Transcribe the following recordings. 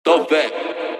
Então vem.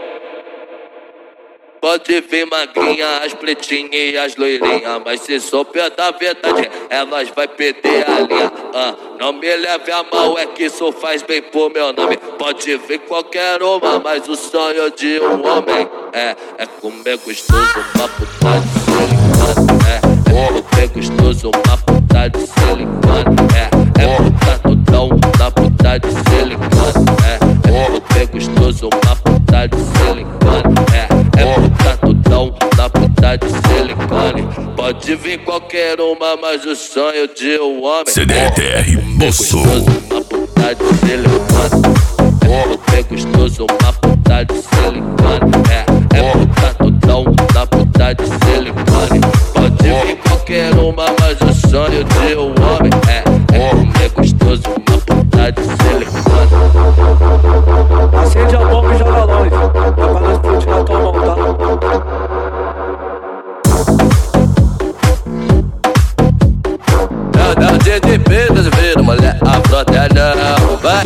Pode vir magrinha, as pretinhas e as loirinhas, mas se souber da verdade, elas vai perder a linha. Não me leve a mal, é que isso faz bem pro meu nome. Pode vir qualquer uma, mas o sonho de um homem é comer gostoso, uma puta de silicone. É comer gostoso, uma puta de silicone. É puta tudão na puta de silicone. É comer gostoso, uma puta de silicone. É puta tudão na puta de silicone. Pode vir qualquer uma, mas o sonho de um homem CDTR Bosso. Uma puta de silicone. É gostoso, uma puta de silicone. É puta tudão na puta de silicone. Pode vir qualquer uma, mas o sonho de um homem é gostoso, uma puta de silicone. Acende a bomba e joga longe, pra nós explodir na tua mão, tá? É o dia de pedas, vira mulher, a frota não vai.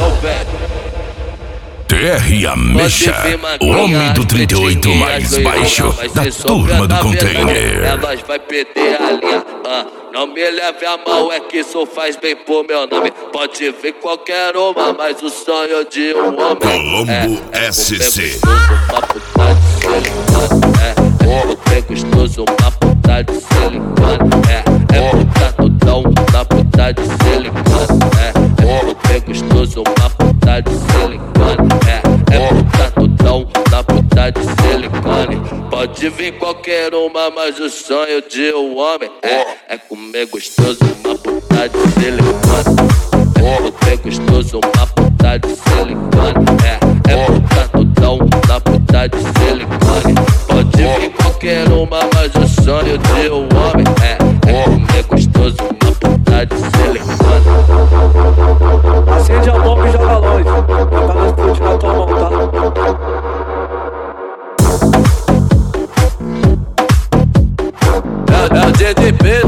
TR Ameixa, o homem do 38 mais baixo da turma do container. Elas vai perder a linha. Não me leve a mal, é que isso faz bem pro meu nome. Pode vir qualquer uma, mas o sonho de um homem Colombo SC. Uma puta de silicone. É gostoso, uma puta de silicone. É puta tudão na puta de silicone. É gostoso, uma puta de silicone. É puta tudão na puta de silicone. Pode vir qualquer uma, mas o sonho de um homem é comer gostoso, uma puta de silicone. É gostoso, uma puta de silicone. É puta tudão na puta de silicone. Pode vir qualquer uma, mas o sonho de um homem é comer gostoso, uma puta de silicone. Acende a bomba e joga longe, pra nós explodir na tua mão, tá? É o dia de peso.